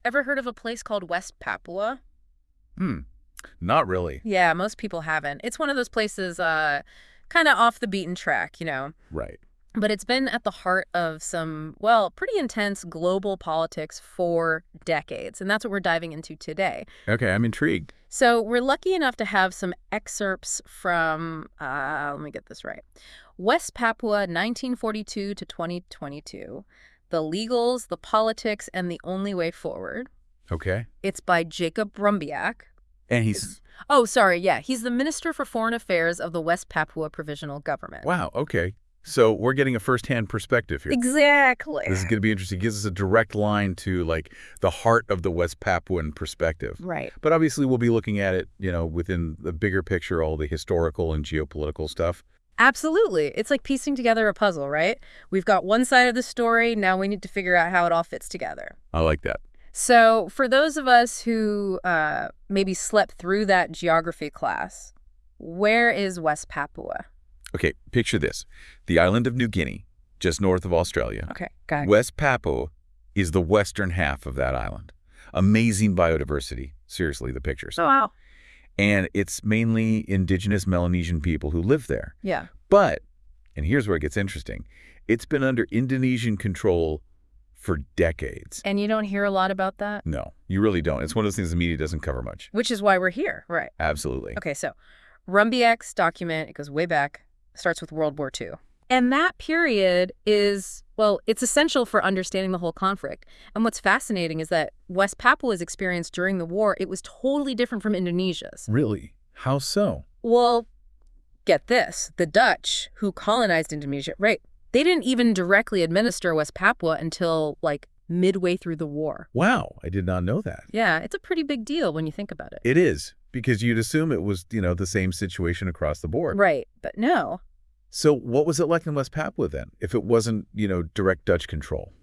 Ever heard of a place called West Papua? Hmm. Not really. Yeah, most people haven't. It's one of those places kind of off the beaten track. Right. But it's been at the heart of some, well, pretty intense global politics for decades. And that's what we're diving into today. Okay, I'm intrigued. So we're lucky enough to have some excerpts from, let me get this right, West Papua, 1942 to 2022, The Legals, the Politics, and the Only Way Forward. Okay. It's by Jacob Brumbiak. And he's Oh, sorry, yeah. He's the Minister for Foreign Affairs of the West Papua Provisional Government. wow, okay. So we're getting a first-hand perspective here. Exactly. This is going to be interesting. It gives us a direct line to like the heart of the West Papuan perspective. Right. But obviously we'll be looking at it, within the bigger picture, all the historical and geopolitical stuff. Absolutely. It's like piecing together a puzzle, right? We've got one side of the story. Now we need to figure out how it all fits together. I like that. So for those of us who maybe slept through that geography class, where is West Papua? Okay, picture this. The island of New Guinea, just north of Australia. Okay, got it. West Papua is the western half of that island. Amazing biodiversity. Seriously, the pictures. Oh, wow. And it's mainly indigenous Melanesian people who live there. Yeah. But, and here's where it gets interesting, it's been under Indonesian control for decades. And you don't hear a lot about that? No, you really don't. It's one of those things the media doesn't cover much. Which is why we're here, right? Absolutely. Okay, so Rumbiak's document, it goes way back, starts with World War II. And that period is, well, it's essential for understanding the whole conflict. And what's fascinating is that West Papua's experience during the war, it was totally different from Indonesia's. Really? How so? Well, get this. The Dutch, who colonized Indonesia, right, they didn't even directly administer West Papua until, like, midway through the war. Wow, I did not know that. Yeah, it's a pretty big deal when you think about it. It is, because you'd assume it was, the same situation across the board. Right, but no. So what was it like in West Papua then, if it wasn't, direct Dutch control?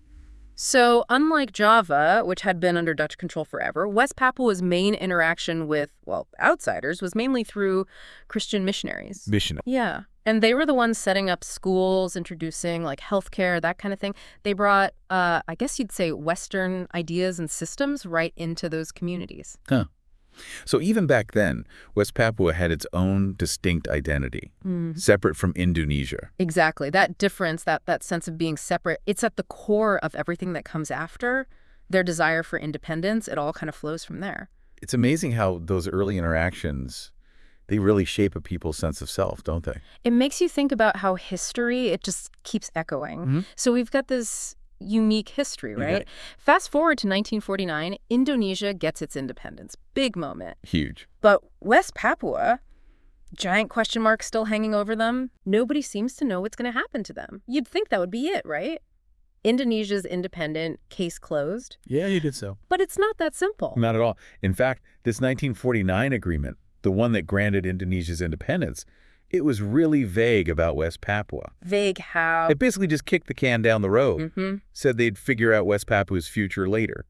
So unlike Java, which had been under Dutch control forever, West Papua's main interaction with, well, outsiders was mainly through Christian missionaries. Mission. Yeah. And they were the ones setting up schools, introducing like healthcare, that kind of thing. They brought, I guess you'd say, Western ideas and systems right into those communities. Huh. So even back then, West Papua had its own distinct identity, separate from Indonesia. Exactly. That difference, that sense of being separate, it's at the core of everything that comes after. Their desire for independence, it all kind of flows from there. It's amazing how those early interactions, they really shape a people's sense of self, don't they? It makes you think about how history, it just keeps echoing. So we've got this unique history, right? Okay. Fast forward to 1949, Indonesia gets its independence. Big moment. Huge. But West Papua, giant question mark still hanging over them. Nobody seems to know what's going to happen to them. You'd think that would be it, right? Indonesia's independent, case closed. Yeah, you did so. But it's not that simple. Not at all. In fact, this 1949 agreement, the one that granted Indonesia's independence, it was really vague about West Papua. Vague how? It basically just kicked the can down the road, said they'd figure out West Papua's future later.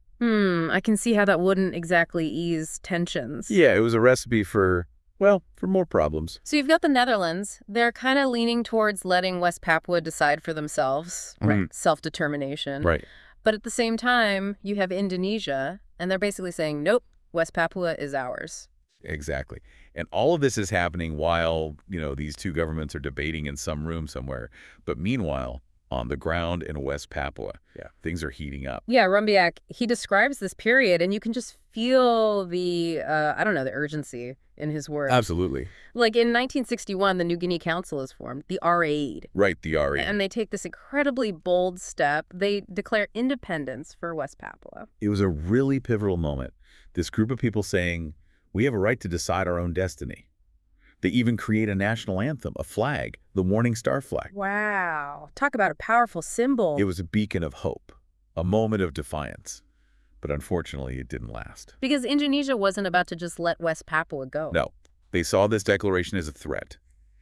I can see how that wouldn't exactly ease tensions. Yeah, it was a recipe for more problems. So you've got the Netherlands. They're kind of leaning towards letting West Papua decide for themselves, right? Self-determination. Right. But at the same time, you have Indonesia, and they're basically saying, nope, West Papua is ours. Exactly. And all of this is happening while, these two governments are debating in some room somewhere. But meanwhile, on the ground in West Papua, things are heating up. Yeah, Rumbiak, he describes this period, and you can just feel the, the urgency in his words. Absolutely. Like in 1961, the New Guinea Council is formed, the R8. Right, the R8. And they take this incredibly bold step. They declare independence for West Papua. It was a really pivotal moment. This group of people saying, we have a right to decide our own destiny. They even create a national anthem, a flag, the Morning Star flag. Wow. Talk about a powerful symbol. It was a beacon of hope, a moment of defiance. But unfortunately, it didn't last. Because Indonesia wasn't about to just let West Papua go. No. They saw this declaration as a threat.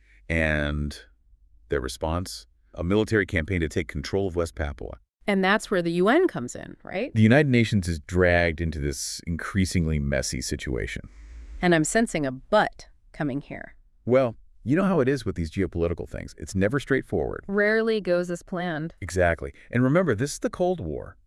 And their response, a military campaign to take control of West Papua. And that's where the UN comes in, right? The United Nations is dragged into this increasingly messy situation. And I'm sensing a but coming here. Well, you know how it is with these geopolitical things. It's never straightforward. Rarely goes as planned. Exactly. And remember, this is the Cold War.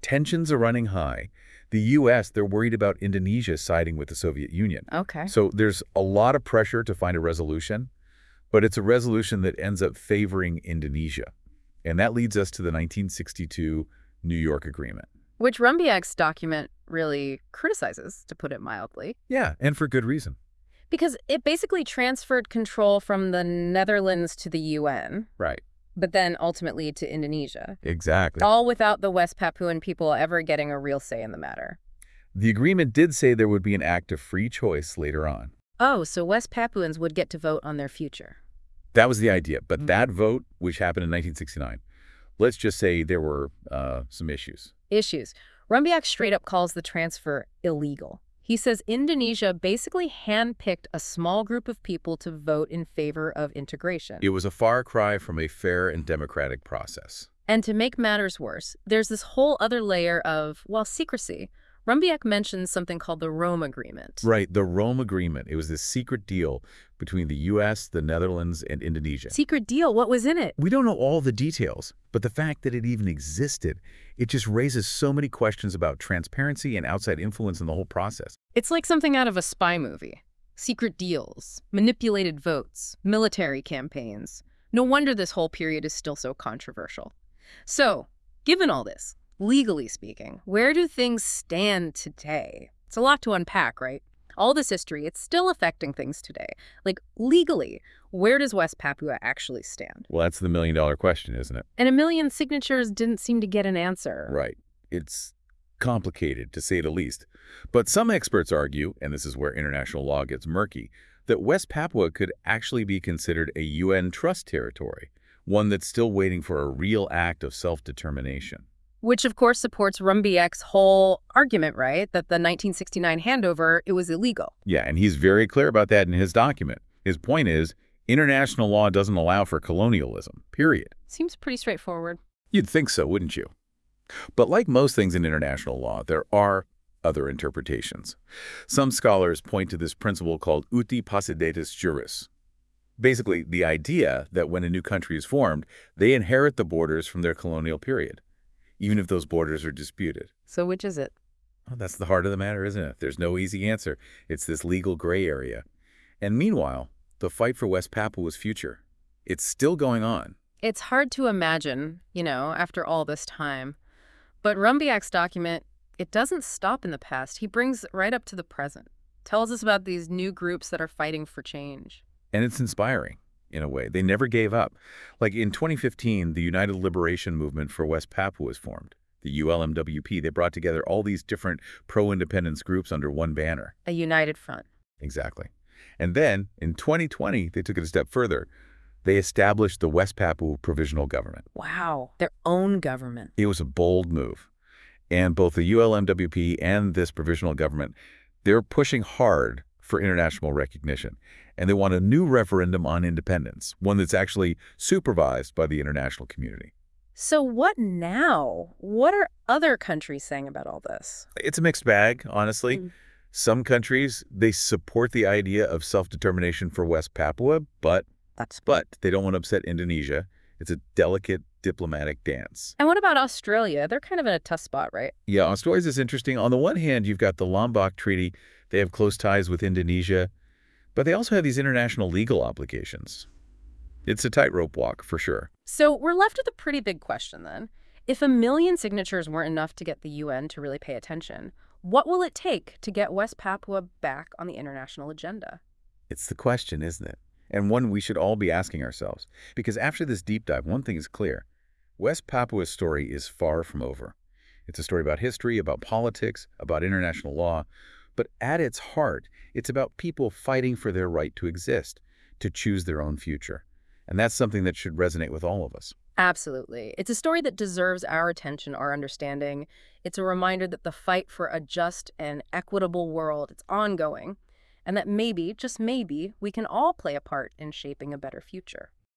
Tensions are running high. The U.S., they're worried about Indonesia siding with the Soviet Union. Okay. So there's a lot of pressure to find a resolution, but it's a resolution that ends up favoring Indonesia. And that leads us to the 1962 New York Agreement. Which Rumbiak's document really criticizes, to put it mildly. Yeah, and for good reason. Because it basically transferred control from the Netherlands to the UN, Right. but then ultimately to Indonesia. Exactly. All without the West Papuan people ever getting a real say in the matter. The agreement did say there would be an act of free choice later on. Oh, so West Papuans would get to vote on their future. That was the idea. But that vote, which happened in 1969, let's just say there were some issues. Rumbiak straight up calls the transfer illegal. He says Indonesia basically handpicked a small group of people to vote in favor of integration. It was a far cry from a fair and democratic process. And to make matters worse, there's this whole other layer of, well, secrecy. Rumbiak mentions something called the Rome Agreement. Right, the Rome Agreement. It was this secret deal between the U.S., the Netherlands, and Indonesia. Secret deal? What was in it? We don't know all the details, but the fact that it even existed, it just raises so many questions about transparency and outside influence in the whole process. It's like something out of a spy movie. Secret deals, manipulated votes, military campaigns. No wonder this whole period is still so controversial. So, given all this, legally speaking, where do things stand today? It's a lot to unpack, right? All this history, it's still affecting things today. Like, legally, where does West Papua actually stand? Well, that's the million-dollar question, isn't it? And 1 million signatures didn't seem to get an answer. Right. It's complicated, to say the least. But some experts argue, and this is where international law gets murky, that West Papua could actually be considered a UN trust territory, one that's still waiting for a real act of self-determination. Which, of course, supports Rumbiak's whole argument, right? That the 1969 handover, it was illegal. Yeah, and he's very clear about that in his document. His point is, international law doesn't allow for colonialism, period. Seems pretty straightforward. You'd think so, wouldn't you? But like most things in international law, there are other interpretations. Some scholars point to this principle called uti possidetis juris. Basically, the idea that when a new country is formed, they inherit the borders from their colonial period, even if those borders are disputed. So which is it? Well, that's the heart of the matter, isn't it? There's no easy answer. It's this legal gray area. And meanwhile, the fight for West Papua's future, it's still going on. It's hard to imagine, after all this time. But Rumbiak's document, it doesn't stop in the past. He brings it right up to the present. Tells us about these new groups that are fighting for change. And it's inspiring, in a way. They never gave up. Like in 2015, the United Liberation Movement for West Papua was formed. The ULMWP, they brought together all these different pro-independence groups under one banner. A united front. Exactly. And then, in 2020, they took it a step further. They established the West Papua Provisional Government. Wow, their own government. It was a bold move. And both the ULMWP and this provisional government, they're pushing hard for international recognition. And they want a new referendum on independence, one that's actually supervised by the international community. So what now? What are other countries saying about all this? It's a mixed bag, honestly. Some countries, they support the idea of self-determination for West Papua, but they don't want to upset Indonesia. It's a delicate diplomatic dance. And what about Australia? They're kind of in a tough spot, right? Yeah, Australia is interesting. On the one hand, you've got the Lombok Treaty. They have close ties with Indonesia, but they also have these international legal obligations. It's a tightrope walk, for sure. So we're left with a pretty big question, then. If 1 million signatures weren't enough to get the UN to really pay attention, what will it take to get West Papua back on the international agenda? It's the question, isn't it? And one we should all be asking ourselves. Because after this deep dive, one thing is clear. West Papua's story is far from over. It's a story about history, about politics, about international law. But at its heart, it's about people fighting for their right to exist, to choose their own future. And that's something that should resonate with all of us. Absolutely. It's a story that deserves our attention, our understanding. It's a reminder that the fight for a just and equitable world, it's ongoing, and that maybe, just maybe, we can all play a part in shaping a better future.